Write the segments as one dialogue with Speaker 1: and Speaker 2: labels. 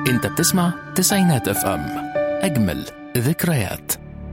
Speaker 1: انت بتسمع تسعينات اف ام، اجمل ذكريات.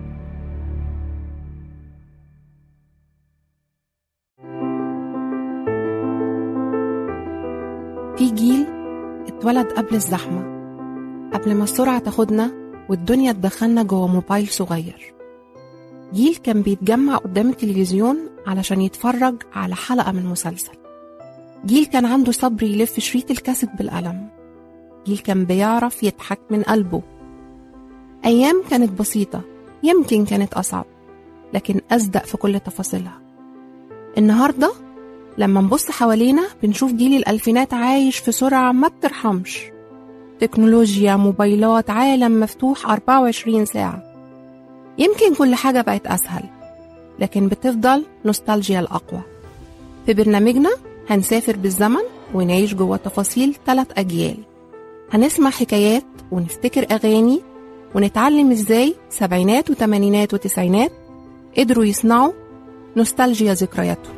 Speaker 2: في جيل اتولد قبل الزحمة، قبل ما السرعة تاخدنا والدنيا تدخلنا جوه موبايل صغير. جيل كان بيتجمع قدام التلفزيون علشان يتفرج على حلقة من مسلسل. جيل كان عنده صبر يلف شريط الكاسيت بالقلم. جيل كان بيعرف يضحك من قلبه. أيام كانت بسيطة، يمكن كانت أصعب، لكن أصدق في كل تفاصيلها. النهاردة لما نبص حوالينا بنشوف جيل الألفينات عايش في سرعة ما بترحمش. تكنولوجيا، موبايلات، عالم مفتوح 24 ساعة. يمكن كل حاجة بقت أسهل، لكن بتفضل نوستالجيا الأقوى. في برنامجنا هنسافر بالزمن ونعيش جوه تفاصيل 3 أجيال. هنسمع حكايات ونفتكر أغاني ونتعلم إزاي سبعينات وثمانينات وتسعينات قدروا يصنعوا نوستالجيا ذكرياتهم.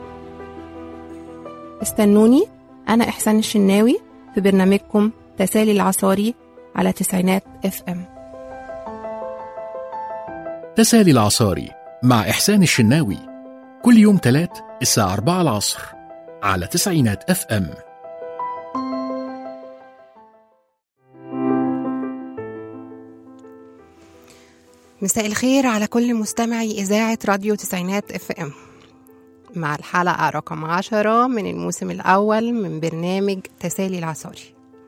Speaker 2: استنوني، أنا إحسان الشناوي في برنامجكم تسالي العصاري على تسعينات اف ام.
Speaker 1: تسالي العصاري مع إحسان الشناوي، كل يوم 3 الساعة 4 العصر على تسعينات اف ام.
Speaker 2: مساء الخير على كل مستمعي إذاعة راديو تسعينات اف ام، مع الحلقة رقم 10 من الموسم الأول من برنامج تسالي العصاري.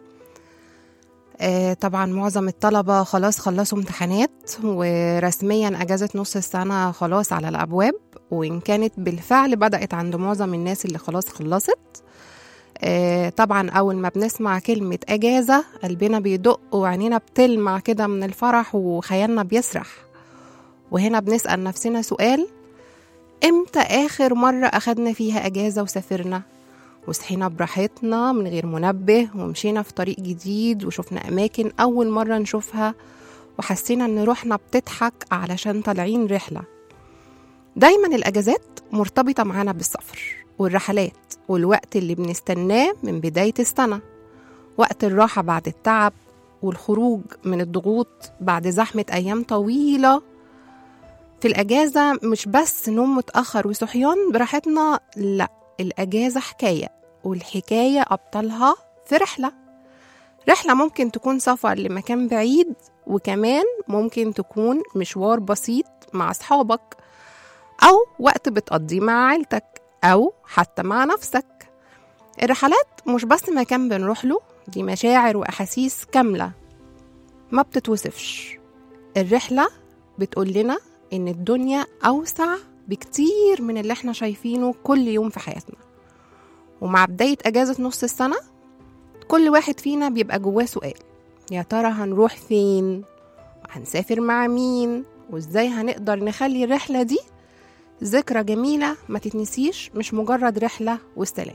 Speaker 2: طبعا معظم الطلبة خلاص خلصوا امتحانات، ورسميا أجازة نص السنة خلاص على الأبواب، وإن كانت بالفعل بدأت عند معظم الناس اللي خلاص خلصت. طبعا أول ما بنسمع كلمة أجازة قلبنا بيدق وعينينا بتلمع كده من الفرح وخيالنا بيسرح. وهنا بنسأل نفسنا سؤال: امتى آخر مرة أخدنا فيها أجازة وسافرنا وصحينا براحتنا من غير منبه، ومشينا في طريق جديد وشفنا أماكن أول مرة نشوفها، وحسينا أن روحنا بتضحك علشان طالعين رحلة؟ دايما الأجازات مرتبطة معانا بالسفر والرحلات والوقت اللي بنستناه من بداية السنة، وقت الراحة بعد التعب والخروج من الضغوط بعد زحمة أيام طويلة. في الأجازة مش بس نوم متأخر وصحيان براحتنا، لا، الأجازة حكاية، والحكاية أبطالها في رحلة ممكن تكون سفر لمكان بعيد، وكمان ممكن تكون مشوار بسيط مع أصحابك، أو وقت بتقضيه مع عيلتك، أو حتى مع نفسك. الرحلات مش بس مكان بنروح له، دي مشاعر وأحاسيس كاملة ما بتتوصفش. الرحلة بتقول لنا إن الدنيا أوسع بكتير من اللي احنا شايفينه كل يوم في حياتنا. ومع بداية أجازة نص السنة كل واحد فينا بيبقى جواه سؤال: يا ترى هنروح فين؟ هنسافر مع مين؟ وإزاي هنقدر نخلي الرحلة دي ذكرى جميلة ما تتنسيش، مش مجرد رحلة والسلام.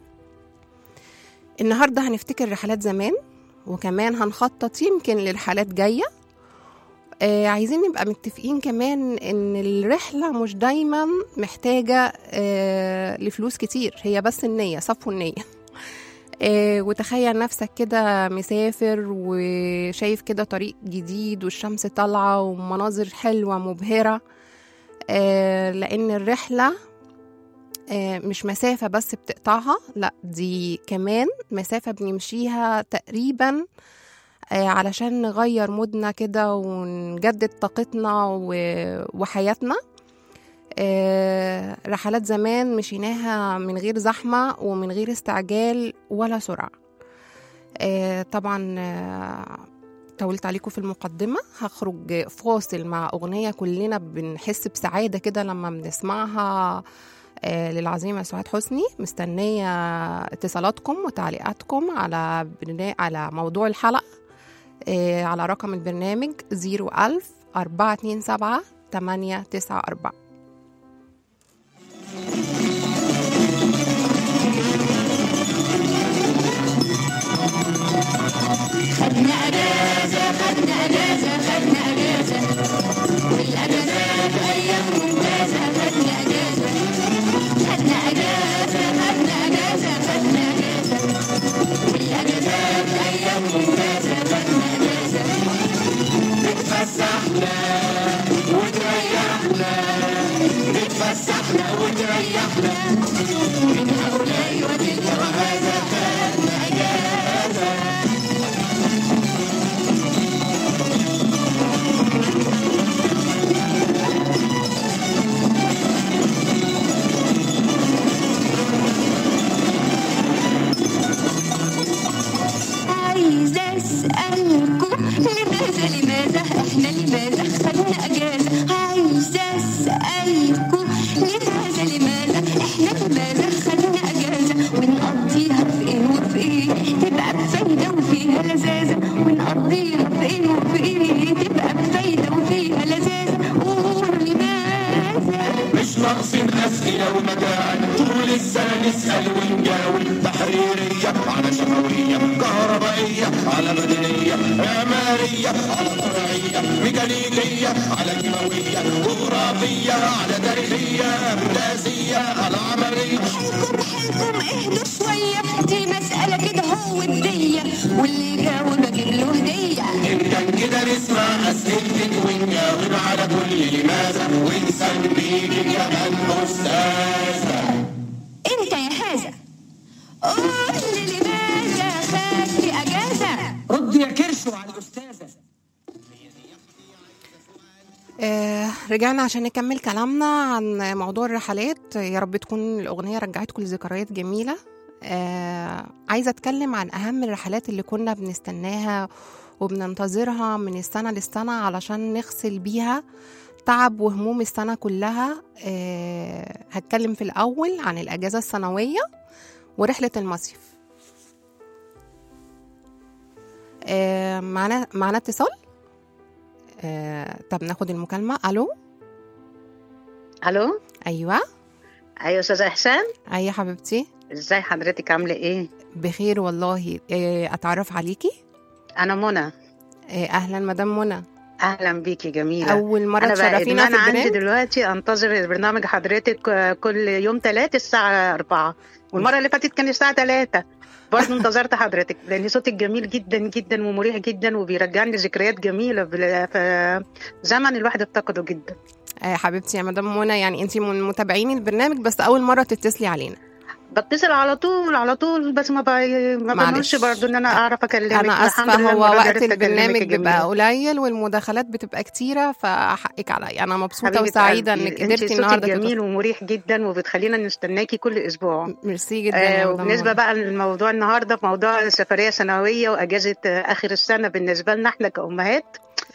Speaker 2: النهاردة هنفتكر رحلات زمان، وكمان هنخطط يمكن للرحلات جاية. عايزين نبقى متفقين كمان ان الرحلة مش دايما محتاجة لفلوس كتير، هي بس النية، صفو النية. وتخيل نفسك كده مسافر وشايف كده طريق جديد والشمس طالعة ومناظر حلوة مبهرة، لأن الرحلة مش مسافة بس بتقطعها، لا، دي كمان مسافة بنمشيها تقريبا علشان نغير مودنا كده ونجدد طاقتنا وحياتنا. رحلات زمان مشيناها من غير زحمة ومن غير استعجال ولا سرعة. طبعا طولت عليكم في المقدمة. هخرج فاصل مع أغنية كلنا بنحس بسعادة كده لما بنسمعها، للعظيمة سعاد حسني. مستنية اتصالاتكم وتعليقاتكم على موضوع الحلقة على رقم البرنامج 01000-427-894.
Speaker 3: خدنا أجازة والأجازات أيام ممتازة. خدنا أجازة والأجازات أيام ممتازة.
Speaker 4: ونجاوي تحريرية على شفوية كهربائية على مدنية معمارية على زراعية ميكانيكية على كيماوية جغرافية على تاريخية هندسية على عملية.
Speaker 3: حلكم اهدوا شوية، دي مسألة كده هو الدية، واللي يجاوب اجيب له هدية.
Speaker 4: إن كان كده نسمع أسئلتك ونجاوب على كل لماذا، ونسميك كمان أستاذة.
Speaker 3: انت يا حازة قول لي لماذا خدت اجازة؟
Speaker 5: رد يا كرشو على الأستاذة.
Speaker 2: رجعنا عشان نكمل كلامنا عن موضوع الرحلات. يا رب تكون الأغنية رجعتكم لذكريات جميلة. عايزة أتكلم عن أهم الرحلات اللي كنا بنستناها وبننتظرها من السنة للسنة علشان نغسل بيها تعب وهموم السنة كلها. هتكلم في الأول عن الأجازة السنوية ورحلة المصيف. معنا اتصال. طب ناخد المكالمة. ألو.
Speaker 6: الو.
Speaker 2: أيوة.
Speaker 6: ايوه استاذه احسان،
Speaker 2: أي حبيبتي،
Speaker 6: ازاي حضرتك عامله ايه؟
Speaker 2: بخير والله. أتعرف عليكي؟
Speaker 6: انا منى.
Speaker 2: أهلا مدام منى.
Speaker 6: اهلا بيكي جميله.
Speaker 2: أول مرة
Speaker 6: انا بقى
Speaker 2: تشرفينا في
Speaker 6: انا عندي
Speaker 2: البرنامج.
Speaker 6: دلوقتي انتظر برنامج حضرتك كل يوم 3 الساعه 4، والمره اللي فاتت كان الساعه 3 برضه انتظرت حضرتك لان صوتك جميل جدا جدا ومريح جدا وبيرجعني ذكريات جميله في زمن الواحد افتقده جدا.
Speaker 2: حبيبتي يا مدام منى، يعني انتي من متابعين البرنامج بس أول مرة تتصلي علينا.
Speaker 6: بتصل على طول بس ما بنقولش برضه ان انا اعرف اكلمك.
Speaker 2: أنا
Speaker 6: الحمد
Speaker 2: آسفة،
Speaker 6: لله
Speaker 2: هو
Speaker 6: المرة دي
Speaker 2: وقت
Speaker 6: عرفت أكلمك
Speaker 2: البرنامج
Speaker 6: يا
Speaker 2: بيبقى
Speaker 6: جميلة.
Speaker 2: قليل والمداخلات بتبقى كتيرة، فحقك عليا. أنا مبسوطة
Speaker 6: حبيبة
Speaker 2: وسعيدة
Speaker 6: قلبي،
Speaker 2: إنك
Speaker 6: انت
Speaker 2: قدرتي
Speaker 6: صوتك
Speaker 2: النهاردة
Speaker 6: جميل ومريح جدا وبتخلينا نستناكي كل اسبوع.
Speaker 2: ميرسي جدا يا مدام
Speaker 6: وبالنسبه
Speaker 2: منى.
Speaker 6: بقى للموضوع النهارده، في موضوع سفريه سنويه واجازه اخر السنه بالنسبه لنا احنا كامهات،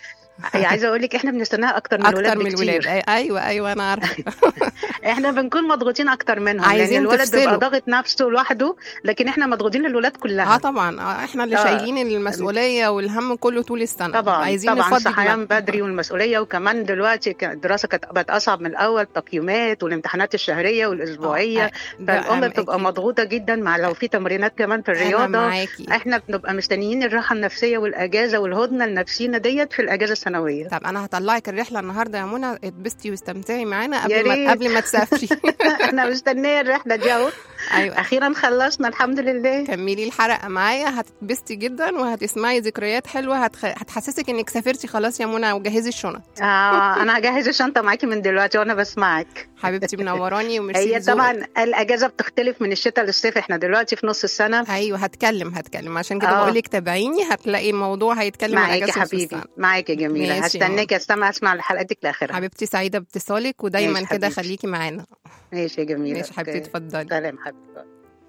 Speaker 6: عايزه اقول لك احنا بنستناها اكتر من الولاد
Speaker 2: أكتر من الولاد.
Speaker 6: بكتير.
Speaker 2: أيوة أنا عارفة.
Speaker 6: احنا بنكون مضغوطين اكتر منهم
Speaker 2: عايزين
Speaker 6: لان الولد
Speaker 2: تفصلوا.
Speaker 6: بيبقى ضاغط نفسه لوحده، لكن احنا مضغوطين للولاد كلها.
Speaker 2: طبعا احنا اللي شايلين المسؤولية والهم كله طول السنة.
Speaker 6: طبعا
Speaker 2: عايزين
Speaker 6: طبعا
Speaker 2: نفضي
Speaker 6: صحيان
Speaker 2: دماغنا.
Speaker 6: بدري والمسؤوليه، وكمان دلوقتي الدراسه بقت اصعب من الاول، التقييمات والامتحانات الشهريه والاسبوعيه، فالام بتبقى مضغوطه جدا مع لو في تمرينات كمان في الرياضه.
Speaker 2: معاكي.
Speaker 6: احنا بنبقى مستنيين الراحه النفسيه والاجازه والهدنه لنفسينا ديت في الاجازه السنويه.
Speaker 2: طب انا هطلعك الرحلة النهاردة يا منى، اتبسطي واستمتعي معانا
Speaker 6: يا ريت.
Speaker 2: قبل ما تسافري.
Speaker 6: احنا مستنيه الرحله دي اهو.
Speaker 2: ايوه
Speaker 6: اخيرا خلصنا الحمد لله.
Speaker 2: كملي الحلقة معايا، هتتبسطي جدا وهتسمعي ذكريات حلوة هتحسسك انك سافرتي خلاص يا منى، وجهزي الشنط.
Speaker 6: انا هجهز الشنطه معاكي من دلوقتي وانا بسمعك.
Speaker 2: حبيبتي منوراني وميرسي
Speaker 6: هي
Speaker 2: لذوقك.
Speaker 6: طبعا الاجازه بتختلف من الشتاء للصيف، احنا دلوقتي في نص السنه.
Speaker 2: ايوه هتكلم عشان كده بقول لك تابعيني، هتلاقي الموضوع هيتكلم عن
Speaker 6: معاكي
Speaker 2: اجازة نص
Speaker 6: حبيبي،
Speaker 2: السنة.
Speaker 6: معاكي يا جميله،
Speaker 2: ماشي
Speaker 6: هستناك اسمع حلقتك لاخرها.
Speaker 2: حبيبتي سعيدة باتصالك ودايما
Speaker 6: ماشي
Speaker 2: كده
Speaker 6: حبيبتي.
Speaker 2: خليكي معانا.
Speaker 6: ماشي يا جميله.
Speaker 2: ماشي حبيبتي، اتفضلي.
Speaker 6: سلام حبيبتي.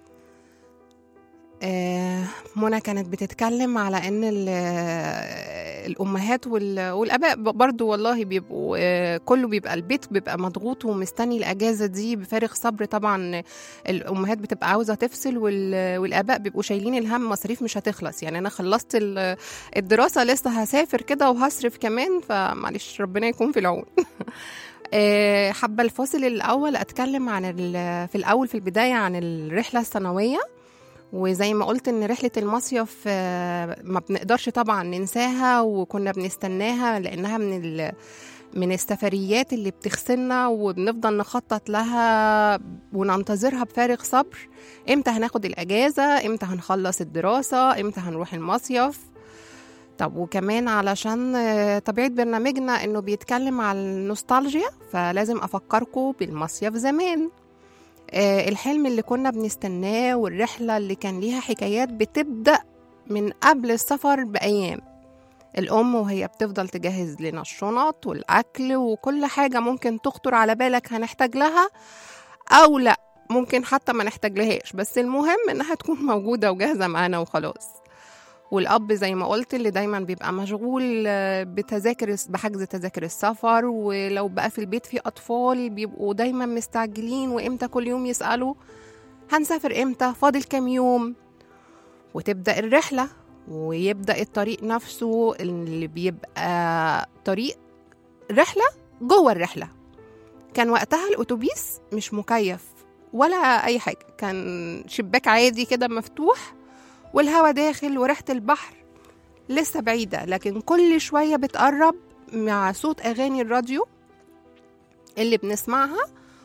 Speaker 2: منى كانت بتتكلم على ان الامهات والاباء برضو والله بيبقوا كله بيبقى البيت بيبقى مضغوط ومستني الاجازه دي بفارغ صبر. طبعا الامهات بتبقى عاوزه تفصل والاباء بيبقوا شايلين الهم، مصاريف مش هتخلص. يعني انا خلصت الدراسه لسه هسافر كده وهصرف كمان، فمعلش ربنا يكون في العون. حابه الفاصل الاول اتكلم عن في البدايه عن الرحله السنويه. وزي ما قلت ان رحلة المصيف ما بنقدرش طبعا ننساها، وكنا بنستناها لانها من السفريات اللي بتغسلنا وبنفضل نخطط لها وننتظرها بفارغ صبر. امتى هناخد الاجازة، امتى هنخلص الدراسة، امتى هنروح المصيف. طب وكمان علشان طبيعة برنامجنا انه بيتكلم عن النوستالجيا، فلازم افكركم بالمصيف زمان. الحلم اللي كنا بنستناه والرحلة اللي كان ليها حكايات بتبدأ من قبل السفر بأيام. الأم وهي بتفضل تجهز لنا الشنط والأكل وكل حاجة ممكن تخطر على بالك هنحتاج لها أو لأ، ممكن حتى ما نحتاج لهاش، بس المهم إنها تكون موجودة وجاهزة معانا وخلاص. والأب زي ما قلت اللي دايما بيبقى مشغول بحجز تذاكر السفر، ولو بقى في البيت في أطفال بيبقوا دايما مستعجلين، وإمتى كل يوم يسألوا هنسافر إمتى، فاضل كام يوم، وتبدأ الرحلة ويبدأ الطريق نفسه اللي بيبقى طريق رحلة جوه الرحلة. كان وقتها الأتوبيس مش مكيف ولا اي حاجه، كان شباك عادي كده مفتوح والهوا داخل وريحه البحر لسه بعيده، لكن كل شويه بتقرب مع صوت اغاني الراديو اللي بنسمعها.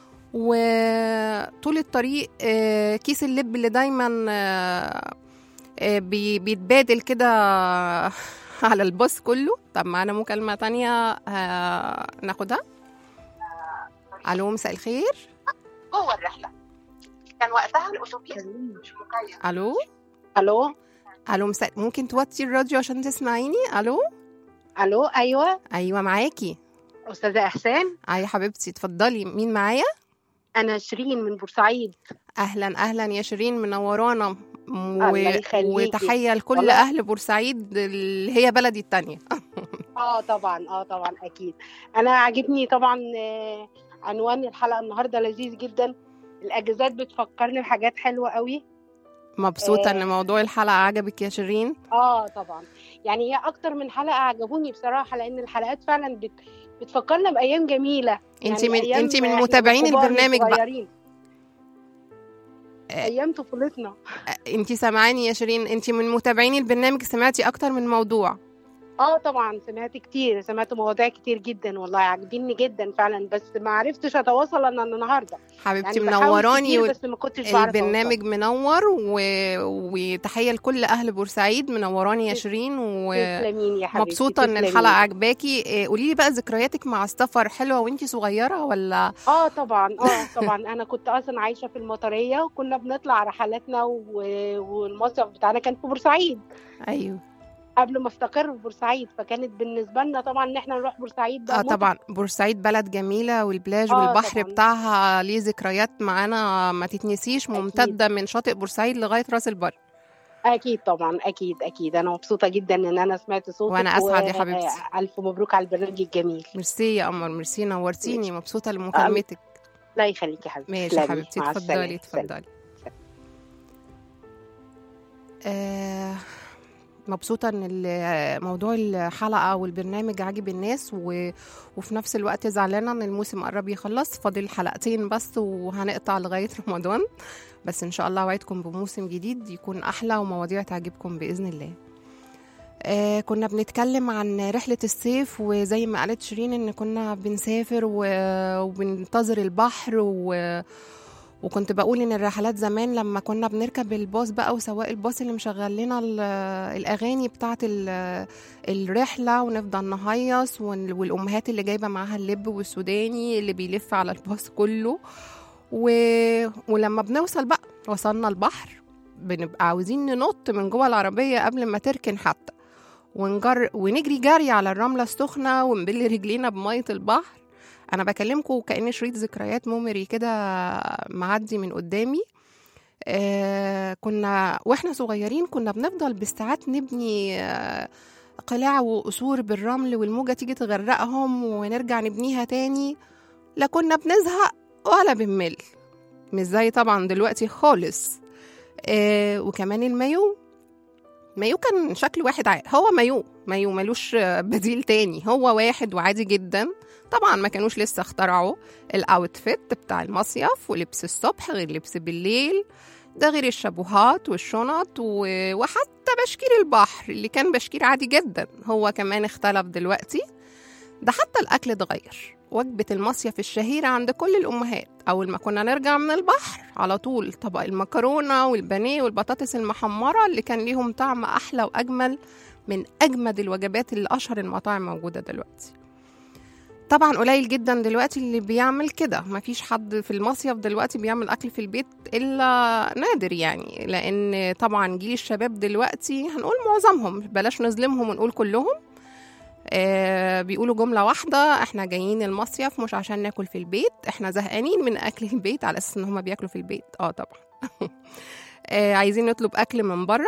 Speaker 2: وطول الطريق كيس اللب اللي دايما بيتبادل كده على الباص كله. طب معانا مكالمة تانية ناخدها. ألو مساء الخير.
Speaker 7: جوه الرحلة كان وقتها الأتوبيس مش مكيف.
Speaker 2: ألو
Speaker 6: الو
Speaker 2: مساء، ممكن توطي الراديو عشان تسمعيني؟ ألو
Speaker 6: ايوه
Speaker 2: معاكي.
Speaker 6: استاذه احسان.
Speaker 2: يا حبيبتي اتفضلي، مين معايا؟
Speaker 6: انا شيرين من بورسعيد.
Speaker 2: اهلا يا شيرين، منورانا
Speaker 6: الله يخليكي.
Speaker 2: وتحيه لكل
Speaker 6: والله.
Speaker 2: اهل بورسعيد اللي هي بلدي التانية.
Speaker 6: طبعا اكيد. انا عاجبني طبعا عنوان الحلقه النهارده لذيذ جدا. الاجازات بتفكرني بحاجات حلوه قوي.
Speaker 2: مبسوطه ان موضوع الحلقه عجبك يا شيرين.
Speaker 6: طبعا، يعني هي اكتر من حلقه عجبوني بصراحه، لان الحلقات فعلا بتفكرنا بايام جميله.
Speaker 2: انت من متابعين البرنامج بقى.
Speaker 6: ايام طفولتنا.
Speaker 2: انت سامعاني يا شيرين؟ انت من متابعين البرنامج، سمعتي اكتر من موضوع؟
Speaker 6: طبعا سمعت مواضيع كتير جدا، والله عاجبيني جدا فعلا، بس ما عرفتش اتواصل انا النهارده
Speaker 2: حبيبتي.
Speaker 6: يعني
Speaker 2: منوراني
Speaker 6: بس ما كنتش بعرف
Speaker 2: البرنامج منور وتحيه لكل اهل بورسعيد. منوراني يا شيرين ومبسوطه ان الحلقه عجباكي. قولي لي بقى ذكرياتك مع السفر حلوه وانتي صغيره ولا؟
Speaker 6: طبعا انا كنت اصلا عايشه في المطريه، وكنا بنطلع رحلاتنا والمصيف بتاعنا كان في بورسعيد.
Speaker 2: ايوه
Speaker 6: قبل ما استقر في بورسعيد، فكانت بالنسبه لنا طبعا ان احنا نروح بورسعيد.
Speaker 2: طبعا بورسعيد بلد جميله، والبلاج والبحر
Speaker 6: طبعاً.
Speaker 2: بتاعها ليه ذكريات معانا ما تتنسيش، ممتده من شاطئ بورسعيد لغايه راس البر.
Speaker 6: اكيد طبعا، اكيد. انا مبسوطه جدا ان انا سمعت صوتك،
Speaker 2: وانا اسعد يا حبيبتي.
Speaker 6: الف مبروك على البرنامج الجميل.
Speaker 2: ميرسي يا قمر، ميرسي، نورتيني. مبسوطه لمكالمتك.
Speaker 6: لا يخليكي يا حبيبتي.
Speaker 2: ماشي يا حبيبتي، اتفضلي. مبسوطة ان موضوع الحلقة والبرنامج عاجب الناس وفي نفس الوقت زعلانة ان الموسم قرب يخلص، فاضل حلقتين بس وهنقطع لغاية رمضان، بس ان شاء الله وعدكم بموسم جديد يكون احلى ومواضيع تعجبكم بإذن الله. كنا بنتكلم عن رحلة الصيف، وزي ما قالت شيرين ان كنا بنسافر وبننتظر البحر وكنت بقول ان الرحلات زمان لما كنا بنركب الباص بقى، وسواق الباص اللي مشغل لنا الاغاني بتاعه الرحله، ونفضل نهيص، والامهات اللي جايبه معاها اللب والسوداني اللي بيلف على الباص كله، ولما بنوصل بقى وصلنا البحر، بنبقى عاوزين ننط من جوه العربيه قبل ما تركن حتى، ونجري جري على الرمله السخنه ونبل رجلينا بميه البحر. انا بكلمكم كأن شريط ذكريات ميموري كده معدي من قدامي. كنا واحنا صغيرين كنا بنفضل بالساعات نبني قلاع وقصور بالرمل، والموجة تيجي تغرقهم ونرجع نبنيها تاني، لا كنا بنزهق ولا بنمل، مش زي طبعا دلوقتي خالص. وكمان المايو كان شكل واحد عادي، هو مايو ملوش بديل تاني، هو واحد وعادي جدا. طبعا ما كانوش لسه اخترعوا الاوتفيت بتاع المصيف ولبس الصبح غير لبس بالليل، ده غير الشابوهات والشنط وحتى بشكير البحر اللي كان بشكير عادي جدا هو كمان اختلف دلوقتي. ده حتى الاكل اتغير، وجبة المصيف الشهيرة عند كل الأمهات أول ما كنا نرجع من البحر على طول طبق المكرونة والبانيه والبطاطس المحمرة اللي كان ليهم طعم أحلى وأجمل من أجمد الوجبات اللي أشهر المطاعم موجودة دلوقتي. طبعا قليل جدا دلوقتي اللي بيعمل كده، مفيش حد في المصيف دلوقتي بيعمل أكل في البيت إلا نادر يعني، لأن طبعا جيل الشباب دلوقتي هنقول معظمهم، بلاش نظلمهم ونقول كلهم، بيقولوا جملة واحدة: احنا جايين المصيف مش عشان ناكل في البيت، احنا زهقانين من أكل البيت، على أساس إن هما بياكلوا في البيت. طبعا عايزين نطلب أكل من بره.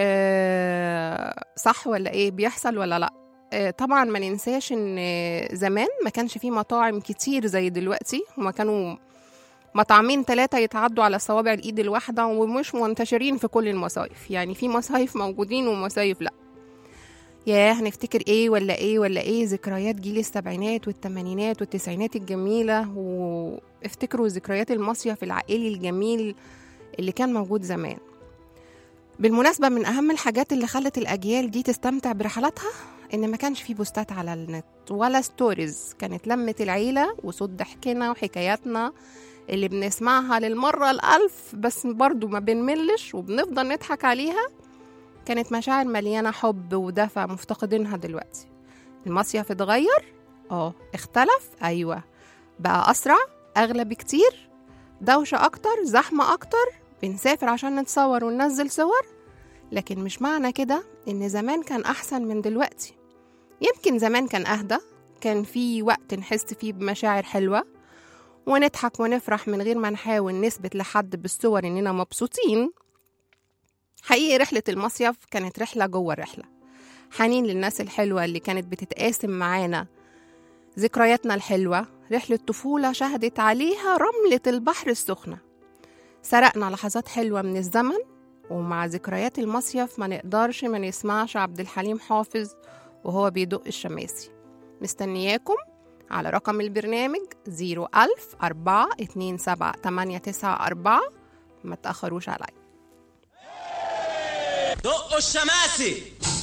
Speaker 2: صح ولا إيه؟ بيحصل ولا لأ؟ طبعا ما ننساش إن زمان ما كانش فيه مطاعم كتير زي دلوقتي، هما كانوا مطعمين 3 يتعدوا على صوابع الإيد الواحدة، ومش منتشرين في كل المصايف، يعني في مصايف موجودين ومصايف لأ. ياه هنفتكر ايه ولا ايه ولا ايه، ذكريات جيل السبعينات والثمانينات والتسعينات الجميلة، وافتكروا ذكريات المصيف العائلي الجميل اللي كان موجود زمان. بالمناسبة من أهم الحاجات اللي خلت الأجيال دي تستمتع برحلاتها إن ما كانش فيه بوستات على النت ولا ستوريز، كانت لمة العيلة وصوت ضحكنا وحكاياتنا اللي بنسمعها للمرة الألف بس برضو ما بنملش وبنفضل نضحك عليها. كانت مشاعر مليانة حب ودفى مفتقدينها دلوقتي. المصيف اتغير؟ اختلف، أيوة، بقى أسرع، أغلى بكتير، دوشة أكتر، زحمة أكتر، بنسافر عشان نتصور وننزل صور. لكن مش معنى كده إن زمان كان أحسن من دلوقتي. يمكن زمان كان أهدى، كان في وقت نحس فيه بمشاعر حلوة ونضحك ونفرح من غير ما نحاول نثبت لحد بالصور إننا مبسوطين. حقيقي رحلة المصيف كانت رحلة جوه الرحلة، حنين للناس الحلوة اللي كانت بتتقاسم معانا ذكرياتنا الحلوة. رحلة طفولة شهدت عليها رملة البحر السخنة. سرقنا لحظات حلوة من الزمن، ومع ذكريات المصيف ما نقدرش ما نسمعش عبد الحليم حافظ وهو بيدق الشماسي. مستنياكم على رقم البرنامج 010427894، ما تأخروش علي.
Speaker 8: دقوا الشماسي.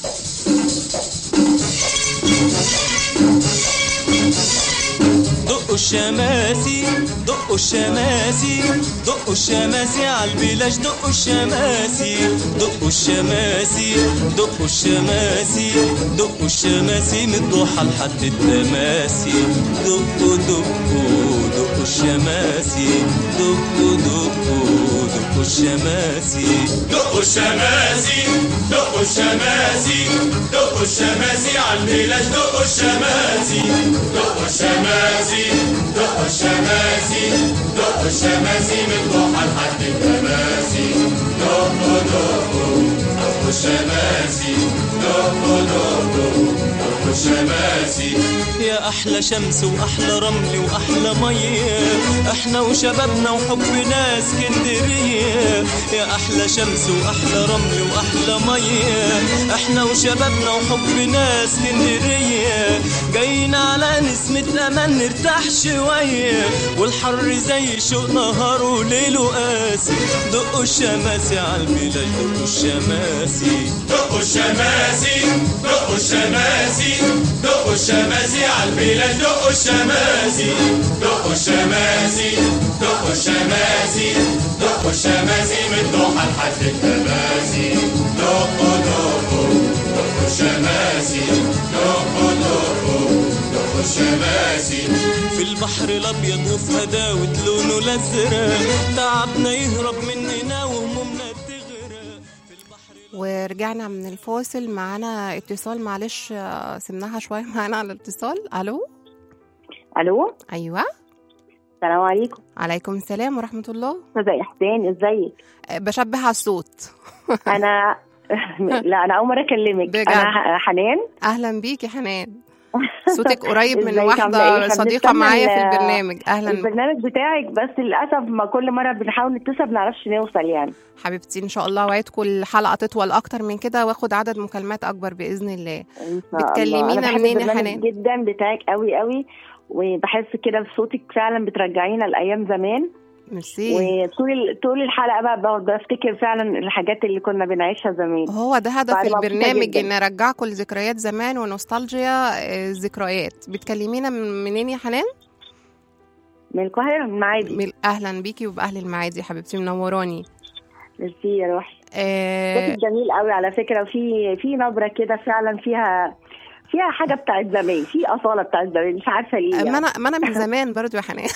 Speaker 8: دقوا الشماسي، دقوا الشماسي، دقوا الشماسي عالبلاش، دقوا الشماسي، دقوا الشماسي، دقوا الشماسي، دقوا الشماسي من الضحى لحد التماسي. دقوا دقوا دقوا الشماسي، دقوا دقوا دقوا الشماسي. دقوا الشماسي، دقوا الشماسي، دقوا الشماسي عالبلاش، دقوا الشماسي، دقوا الشماسي، دقوا الشماسي، دقوا الشماسي من الضحى لحد التماسي. دقوا دقوا دقوا الشماسي، دقوا دقوا دقوا الشماسي. يا أحلى شمس وأحلى رمل وأحلى مية، احنا وشبابنا وحبنا اسكندرية. يا أحلى شمس وأحلى رمل وأحلى مية، احنا وشبابنا وحبنا اسكندرية. جايين على نسمة أمان نرتاح شوية، والحر زي شوق نهار وليل وقاسي. دقوا الشماسي عالبلاش، دقوا الشماسي، دقوا الشماسي، دقوا الشماسي، دقوا الشماسي عالبلاش، دقوا الشماسي، دقوا الشماسي، دقوا الشماسي، دقوا الشماسي من الضحى لحد التماسي. دقوا دقوا دقوا الشماسي، دقوا دقوا دقوا الشماسي. في البحر الأبيض وفي هداوة لونه الأزرق، تعبنا يهرب مننا وهمومنا تغرق.
Speaker 2: ورجعنا من الفاصل، معانا اتصال، معلش سمناها شوية معانا على الاتصال. ألو.
Speaker 9: ألو.
Speaker 2: أيوة.
Speaker 9: السلام عليكم.
Speaker 2: عليكم السلام ورحمة الله.
Speaker 9: أستاذة إحسان، إزيك؟
Speaker 2: بشبه على الصوت.
Speaker 9: أنا لا أنا أول مرة أكلمك بجد. أنا حنان.
Speaker 2: أهلا بيكي حنان، صوتك قريب من واحدة صديقة معايا في البرنامج. أهلا.
Speaker 9: البرنامج بتاعك بس للأسف ما كل مرة بنحاول نتصل بنعرفش نوصل يعني.
Speaker 2: حبيبتي إن شاء الله وعدكم الحلقة تطول أكتر من كده واخد عدد مكالمات أكبر بإذن الله. بتكلمينا منين يا حنان؟
Speaker 9: جدا بتاعك قوي قوي، وبحس كده بصوتك فعلا بترجعينا لأيام زمان.
Speaker 2: ميرسي.
Speaker 9: وطول الحلقة بقى بفتكر فعلا الحاجات اللي كنا بنعيشها زمان.
Speaker 2: هو ده هدف البرنامج، إن أرجعكم لذكريات زمان ونوستالجيا الذكريات. بتكلمينا منين يا حنان؟
Speaker 9: من القاهرة، من المعادي.
Speaker 2: أهلا بيكي وبأهل المعادي حبيبتي، منوراني.
Speaker 9: ميرسي يا روحي. صوتك جميل قوي على فكرة، وفي نبرة كده فعلا فيها حاجة بتاعت زمان، في أصالة بتاعت زمان، مش عارفة ليه يعني.
Speaker 2: ما أنا من زمان برضو يا حنان.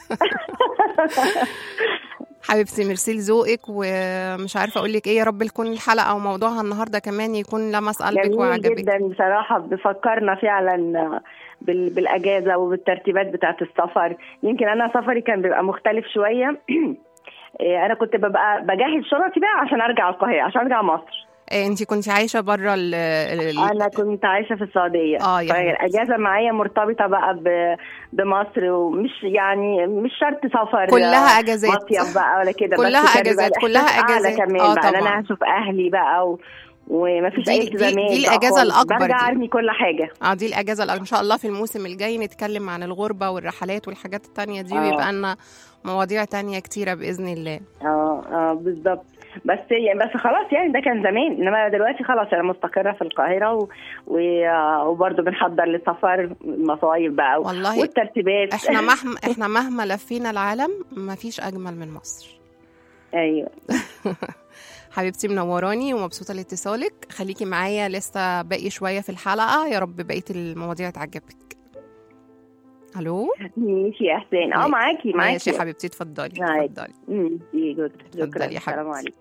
Speaker 2: حبيبتي ميرسي لذوقك، ومش عارفة أقول لك إيه. يا رب تكون الحلقة وموضوعها النهاردة كمان يكون لمس قلبك وعجبك.
Speaker 9: جميل جدا بصراحة، بفكرنا فعلا بالأجازة وبالترتيبات بتاعت السفر. يمكن أنا سفري كان بيبقى مختلف شوية. أنا كنت ببقى بجهز شنطي بقى عشان أرجع القاهرة، عشان أرجع مصر.
Speaker 2: انتي كنت عايشة برا
Speaker 9: انا كنت عايشة في السعودية. اجازة معايا مرتبطة بقى بمصر، ومش يعني مش شرط سفر،
Speaker 2: كلها اجازات
Speaker 9: مصيف بقى ولا كده،
Speaker 2: كلها اجازات، كلها اجازات
Speaker 9: كمان بقى انا هشوف اهلي بقى ومفيش اي التزامات.
Speaker 2: دي الاجازه الاكبر،
Speaker 9: برجع ارمي كل حاجه.
Speaker 2: دي الاجازه ان شاء الله في الموسم الجاي نتكلم عن الغربه والرحلات والحاجات التانية دي، ويبقى لنا مواضيع تانية كتيره باذن الله.
Speaker 9: بالظبط. بس خلاص يعني ده كان زمان، انما دلوقتي خلاص انا مستقره في القاهره وبرضه بنحضر للسفر، المصايف بقى والترتيبات.
Speaker 2: احنا مهما لفينا العالم ما فيش اجمل من مصر.
Speaker 9: ايوه.
Speaker 2: حبيبتي منوراني ومبسوطه لاتصالك، خليكي معايا لسه باقي شويه في الحلقه، يا رب بقيه المواضيع تعجبك. الو
Speaker 9: ماشي يا احسان. معاكي
Speaker 2: ماشي يا حبيبتي، اتفضلي.
Speaker 9: شكرا يا حبيبتي. السلام عليكم.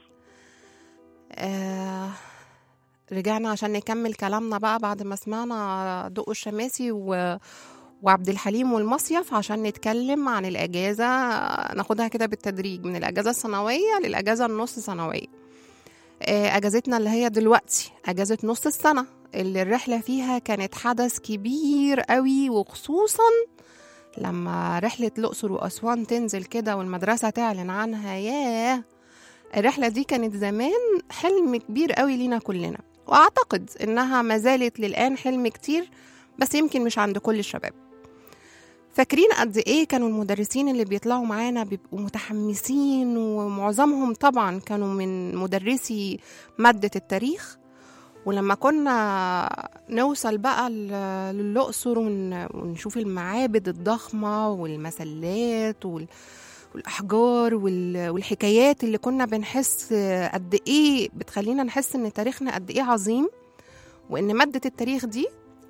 Speaker 2: رجعنا عشان نكمل كلامنا بقى بعد ما سمعنا دقوا الشماسي وعبد الحليم والمصيف، عشان نتكلم عن الأجازة. ناخدها كده بالتدريج من الأجازة السنوية للأجازة النص سنوية. أجازتنا اللي هي دلوقتي أجازة نص السنة، اللي الرحلة فيها كانت حدث كبير قوي، وخصوصا لما رحلة الأقصر وأسوان تنزل كده والمدرسة تعلن عنها. ياه، الرحلة دي كانت زمان حلم كبير قوي لينا كلنا، وأعتقد إنها ما زالت للآن حلم كتير، بس يمكن مش عند كل الشباب. فاكرين قد إيه كانوا المدرسين اللي بيطلعوا معانا بيبقوا متحمسين، ومعظمهم طبعا كانوا من مدرسي مادة التاريخ. ولما كنا نوصل بقى للأقصر ونشوف المعابد الضخمة والمسلات والأحجار والحكايات اللي كنا بنحس قد إيه بتخلينا نحس إن تاريخنا قد إيه عظيم، وإن مادة التاريخ دي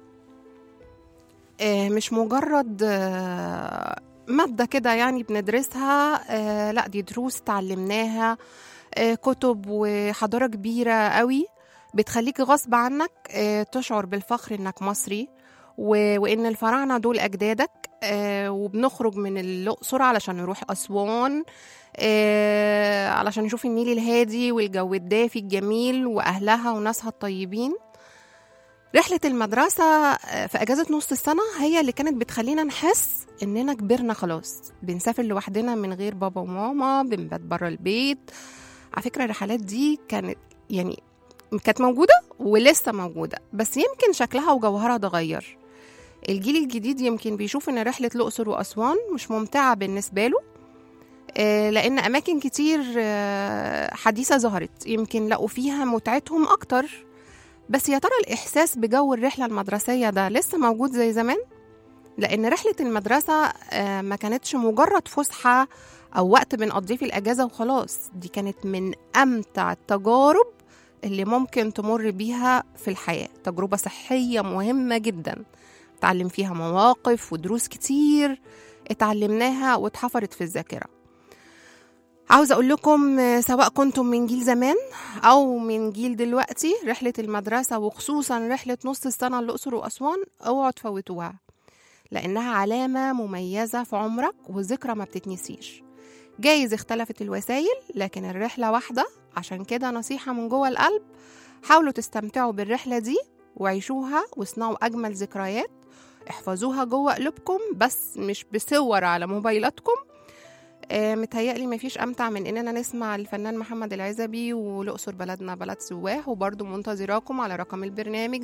Speaker 2: مش مجرد مادة كده يعني بندرسها، لا دي دروس تعلمناها، كتب وحضارة كبيرة قوي بتخليك غصب عنك تشعر بالفخر إنك مصري، وإن الفراعنة دول أجدادك. وبنخرج من الأقصر علشان نروح أسوان، علشان نشوف النيل الهادي والجو الدافي الجميل وأهلها وناسها الطيبين. رحلة المدرسة في أجازة نص السنة هي اللي كانت بتخلينا نحس إننا كبرنا خلاص، بنسافر لوحدنا من غير بابا وماما، بنبات برا البيت. على فكرة الرحلات دي كانت موجودة ولسه موجودة، بس يمكن شكلها وجوهرها اتغير. الجيل الجديد يمكن بيشوف إن رحلة الأقصر وأسوان مش ممتعة بالنسبة له، لأن أماكن كتير حديثة ظهرت يمكن لقوا فيها متعتهم أكتر. بس يا ترى الإحساس بجو الرحلة المدرسية ده لسه موجود زي زمان؟ لأن رحلة المدرسة ما كانتش مجرد فسحة أو وقت بنقضيه في الأجازة وخلاص، دي كانت من أمتع التجارب اللي ممكن تمر بيها في الحياة. تجربة صحية مهمة جدا، اتعلم فيها مواقف ودروس كتير اتعلمناها واتحفرت في الذاكرة. عاوز أقول لكم سواء كنتم من جيل زمان أو من جيل دلوقتي، رحلة المدرسة وخصوصا رحلة نص السنة الأقصر وأسوان اوعوا تفوتوها، لأنها علامة مميزة في عمرك وذكرى ما بتتنسيش. جايز اختلفت الوسائل لكن الرحلة واحدة، عشان كده نصيحة من جوه القلب، حاولوا تستمتعوا بالرحلة دي وعيشوها واصنعوا أجمل ذكريات، احفظوها جوه قلوبكم بس مش بصور على موبايلاتكم. متهيألي مفيش أمتع من إننا نسمع الفنان محمد العزبي والأقصر بلدنا بلد سواح. وبرضو منتظراكم على رقم البرنامج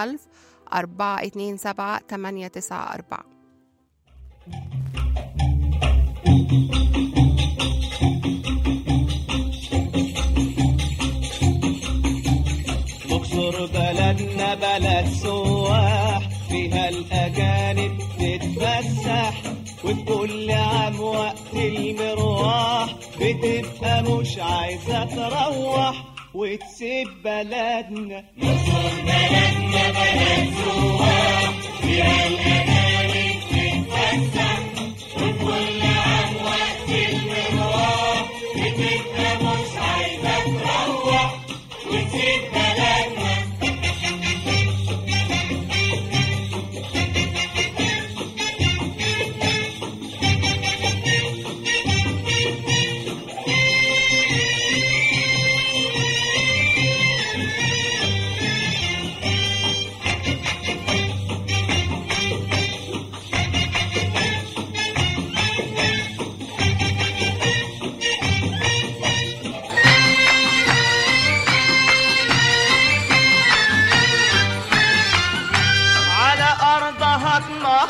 Speaker 2: 01000-427-894.
Speaker 8: الأقصر بلدنا بلد سواح، فيها الأجانب تتفسح، وفي كل عام وقت المروح بتبقى مش عايزة تروح وتسيب بلدنا. الأقصر بلدنا بلد سواح، فيها الأجانب تتفسح، وفي كل عام وقت المروح بتبقى مش عايزة تروح وتسيب بلدنا.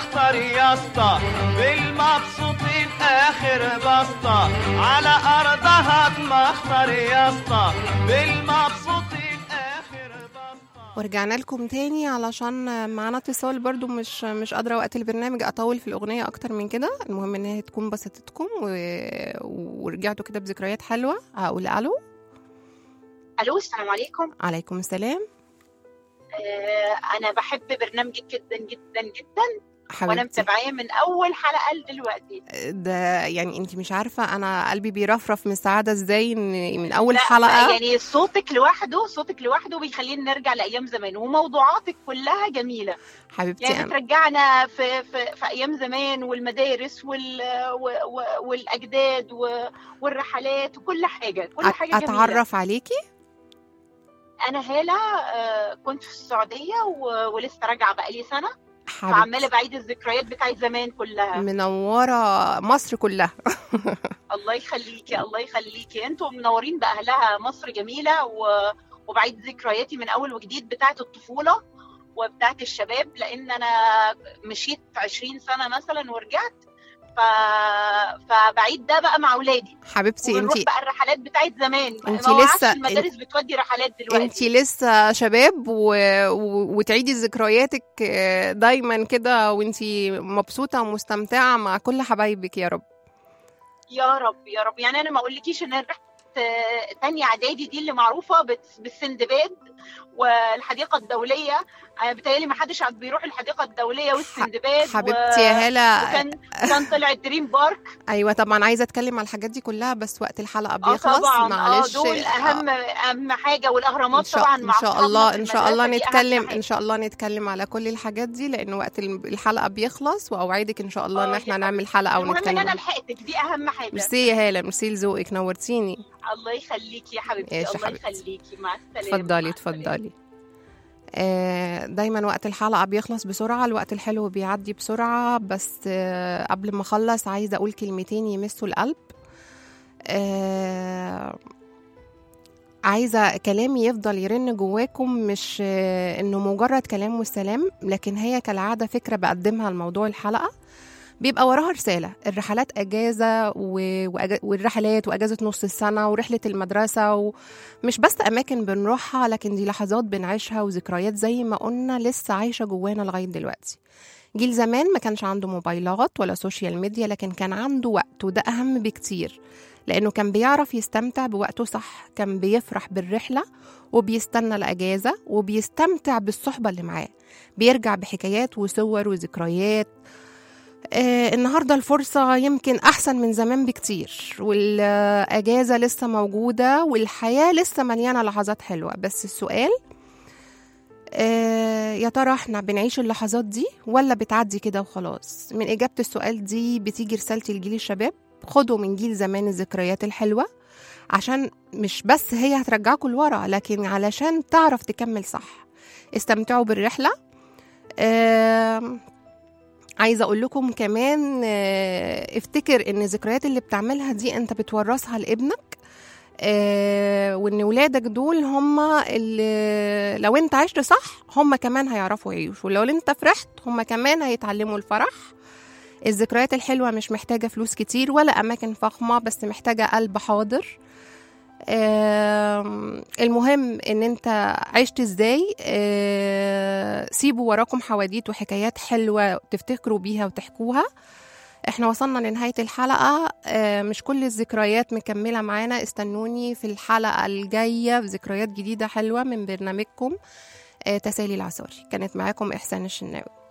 Speaker 8: هتمخطر يا اسطى بالمبسوطين اخر بسطة على ارضها هتمخطر يا اسطى بالمبسوطين اخر بسطة.
Speaker 2: ورجعنا لكم تاني علشان معانا اتصال برضو، مش قادرة وقت البرنامج أطول في الأغنية أكتر من كده. المهم إن هي تكون بسطتكم ورجعتوا كده بذكريات حلوة. هقول ألو.
Speaker 7: الو، السلام عليكم.
Speaker 2: عليكم السلام.
Speaker 7: انا بحب برنامجك جدا جدا جدا، وانا
Speaker 2: حبيبتي
Speaker 7: متابعاه من اول حلقه لدلوقتي.
Speaker 2: ده يعني انت مش عارفة أنا قلبي بيرفرف من السعادة ازاي إن من أول
Speaker 7: لا،
Speaker 2: حلقة.
Speaker 7: يعني صوتك لوحده بيخلينا نرجع لايام زمان، وموضوعاتك كلها جميله.
Speaker 2: حبيبتي
Speaker 7: يعني
Speaker 2: أنا
Speaker 7: بترجعنا في ايام زمان والمدارس والاجداد والرحلات وكل حاجه جميله.
Speaker 2: أتعرف عليكي.
Speaker 7: انا هالة، كنت في السعوديه ولسه راجعه بقالي سنه،
Speaker 2: حبيبتي
Speaker 7: فعماله بعيد الذكريات بتاعت زمان كلها.
Speaker 2: منورة مصر كلها.
Speaker 7: الله يخليكي الله يخليكي، انتوا منورين باهلها. مصر جميله وبعيد ذكرياتي من اول وجديد بتاعت الطفوله وبتاعت الشباب، لان انا مشيت 20 سنه مثلا ورجعت، فبعيد ده بقى مع اولادي.
Speaker 2: حبيبتي
Speaker 7: ونروح بقى الرحلات بتاعت زمان.
Speaker 2: انت
Speaker 7: ما
Speaker 2: لسه
Speaker 7: المدارس بتودي رحلات دلوقتي.
Speaker 2: انت لسه شباب وتعيدي ذكرياتك دايما كده، وانت مبسوطة ومستمتعة مع كل حبايبك. يا رب
Speaker 7: يا رب يا رب. يعني انا ما اقولكيش ان انا رحت تانية اعدادي دي اللي معروفة بالسندباد والحديقة الدولية. بتهيألي ما حدش بيروح الحديقة الدولية والسندباد.
Speaker 2: حبيبتي يا هالة،
Speaker 7: كان طلع دريم بارك.
Speaker 2: ايوه طبعا عايزة اتكلم على الحاجات دي كلها، بس وقت الحلقة بيخلص.
Speaker 7: طبعا
Speaker 2: معلش.
Speaker 7: دول اهم حاجة. والاهرامات طبعا مع
Speaker 2: ان شاء الله
Speaker 7: نتكلم
Speaker 2: ان شاء الله نتكلم على كل الحاجات دي، لان وقت الحلقة بيخلص، واوعدك ان شاء الله ان احنا نعمل حلقة ونتكلم.
Speaker 7: المهم ان انا لحقتك، دي اهم حاجة.
Speaker 2: ميرسي يا هالة، ميرسي لذوقك، نورتيني.
Speaker 7: الله يخليكي يا حبيبتي. الله يخليكي. مع السلامة.
Speaker 2: اتفضلي. دايما وقت الحلقة بيخلص بسرعة، الوقت الحلو بيعدي بسرعة، بس قبل ما أخلص عايزة أقول كلمتين يمسوا القلب. عايزة كلامي يفضل يرن جواكم، مش إنه مجرد كلام والسلام، لكن هي كالعادة فكرة بقدمها لموضوع الحلقة بيبقى وراها رسالة. الرحلات أجازة والرحلات وأجازة نص السنة ورحلة المدرسة، ومش بس أماكن بنروحها، لكن دي لحظات بنعيشها وذكريات زي ما قلنا لسه عايشة جوانا لغاية دلوقتي. جيل زمان ما كانش عنده موبايلات ولا سوشيال ميديا، لكن كان عنده وقت، وده أهم بكتير، لأنه كان بيعرف يستمتع بوقته صح. كان بيفرح بالرحلة وبيستنى الأجازة وبيستمتع بالصحبة اللي معاه، بيرجع بحكايات وصور وذكريات. النهاردة الفرصة يمكن أحسن من زمان بكتير، والأجازة لسه موجودة، والحياة لسه مليانة لحظات حلوة. بس السؤال يا ترى احنا بنعيش اللحظات دي ولا بتعدي كده وخلاص؟ من إجابة السؤال دي بتيجي رسالتي لجيل الشباب: خدوا من جيل زمان الذكريات الحلوة، عشان مش بس هي هترجعكوا لورا، لكن علشان تعرف تكمل صح. استمتعوا بالرحلة. عايزة أقول لكم كمان افتكر إن الذكريات اللي بتعملها دي أنت بتورثها لابنك، وإن ولادك دول هم اللي لو أنت عشت صح هم كمان هيعرفوا يعيشوا، ولو أنت فرحت هم كمان هيتعلموا الفرح. الذكريات الحلوة مش محتاجة فلوس كتير ولا أماكن فخمة، بس محتاجة قلب حاضر. المهم ان انت عشت ازاي. سيبوا وراكم حواديت وحكايات حلوة تفتكروا بيها وتحكوها. احنا وصلنا لنهاية الحلقة، مش كل الذكريات مكملة معانا. استنوني في الحلقة الجاية في ذكريات جديدة حلوة من برنامجكم تسالي العصاري. كانت معاكم إحسان الشناوي.